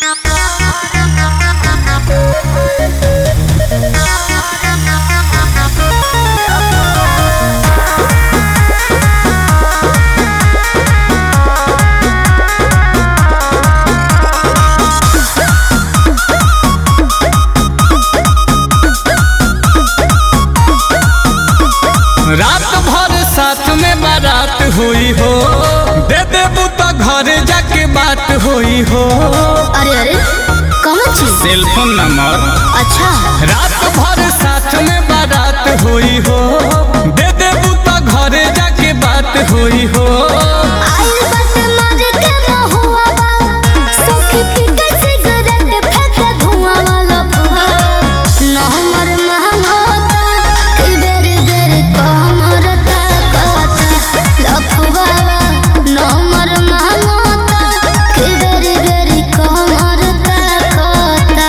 रात भर साथ में बारात हुई हो, दे देबू तो घर जाके बात हुई हो। अरे अरे कौन चीज? Cellphone number. अच्छा। रात भर साथ में बारात हुई हो, दे देबू तो घर जाके बात हुई हो। आइल बस मार के महुआ बा, सोखी पीके सिगरेट फेंके धुआं वाला फुआ। नहमर महंगोता कि बेरी बेरी कमर ताकता लफुआ। नहमर महंगोता कि बेरी बेरी कमर ताकता।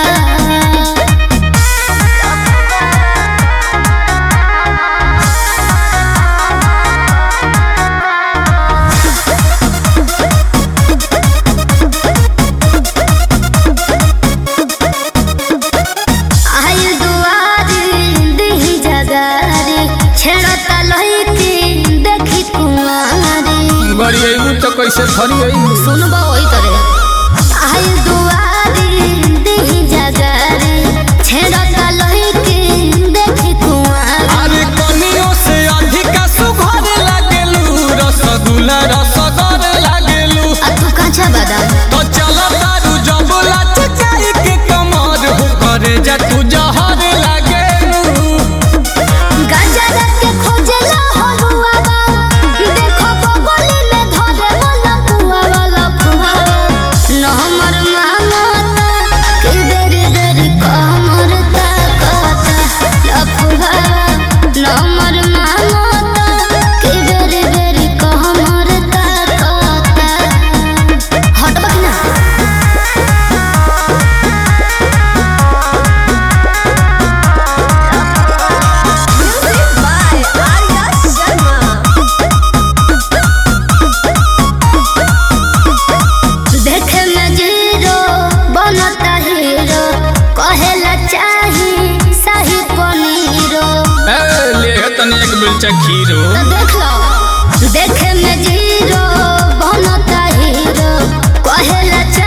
आइल दुआरी दिही जगारी, छेड़ता लइकी देखी कुंवारी। बड़ी अइबू तो कैसे फरी अइबू। सुनबा वही करे। आइल दुआरी दिही जगारी, छेड़ता लइकी देखी कुंवारी। अरे कनियों से अधिका सुघर लागेलू, रसगुल्ला रसगर लागेलू। आ तू काचा बादाम। तो चलो तारू जबला चचाई के कमर हो, करे जा तू जहर लागेलू। गांजा के खोजला हलुआ बा, देखो बगली में धरे वाला पुआ वाला फुआ। नहमर मांगता कि बेरी बेरी कमर ताकता लफुआ। नहमर मांगता कि बेरी बेरी कमर ताकता। हटबा कि ना? देखे में जीरो बनता हीरो, कहेला चाही शाही पनीरो। ले तने एक बिलचा खीरो। तो देख लो, देखे में जीरो बनता हीरो, कहेला